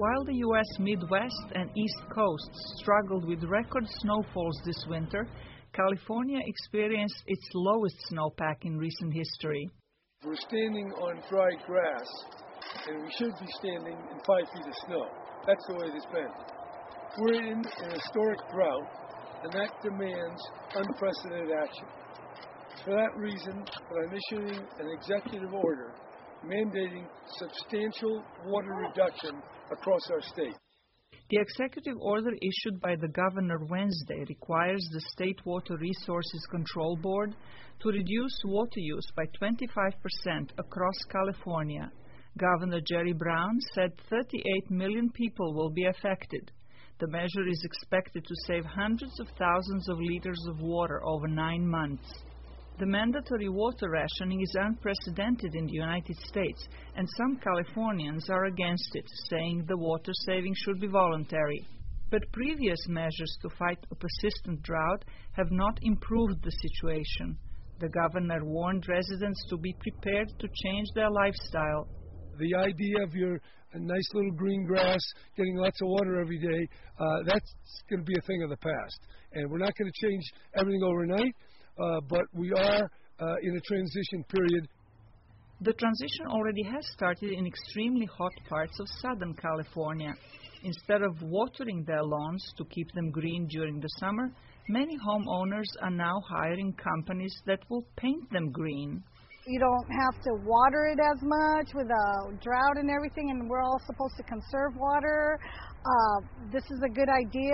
While the U.S. Midwest and East Coasts struggled with record snowfalls this winter, California experienced its lowest snowpack in recent history. We're standing on dry grass, and we should be standing in 5 feet of snow. That's the way it's been. We're in an historic drought, and that demands unprecedented action. For that reason, I'm issuing an executive order mandating substantial water reduction across our state. The executive order issued by the governor Wednesday requires the State Water Resources Control Board to reduce water use by 25% across California. Governor Jerry Brown said 38 million people will be affected. The measure is expected to save hundreds of thousands of liters of water over 9 months. The mandatory water rationing is unprecedented in the United States, and some Californians are against it, saying the water saving should be voluntary. But previous measures to fight a persistent drought have not improved the situation. The governor warned residents to be prepared to change their lifestyle. The idea of your nice little green grass getting lots of water every day, that's going to be a thing of the past. And we're not going to change everything overnight. But we are in a transition period. The transition already has started in extremely hot parts of Southern California. Instead of watering their lawns to keep them green during the summer, many homeowners are now hiring companies that will paint them green. You don't have to water it as much with a drought and everything, and we're all supposed to conserve water. This is a good idea.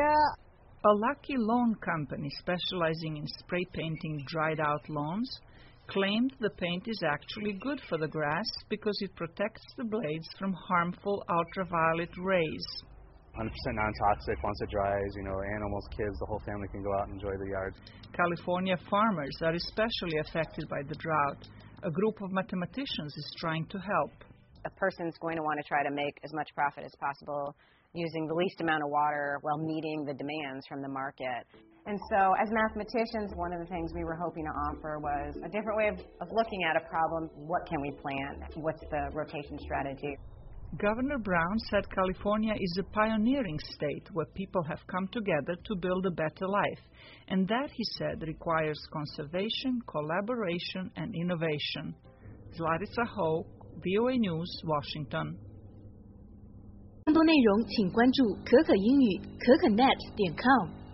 A Lucky Lawn company specializing in spray painting dried-out lawns claimed the paint is actually good for the grass because it protects the blades from harmful ultraviolet rays. 100% non-toxic. Once it dries, animals, kids, the whole family can go out and enjoy the yard. California farmers are especially affected by the drought. A group of mathematicians is trying to help. A person's going to want to try to make as much profit as possible using the least amount of water while meeting the demands from the market. And so as mathematicians, one of the things we were hoping to offer was a different way of looking at a problem. What can we plant? What's the rotation strategy? Governor Brown said California is a pioneering state where people have come together to build a better life. And that, he said, requires conservation, collaboration, and innovation. Zlatica Ho, VOA News, Washington. 更多内容请关注可可英语可可net.com。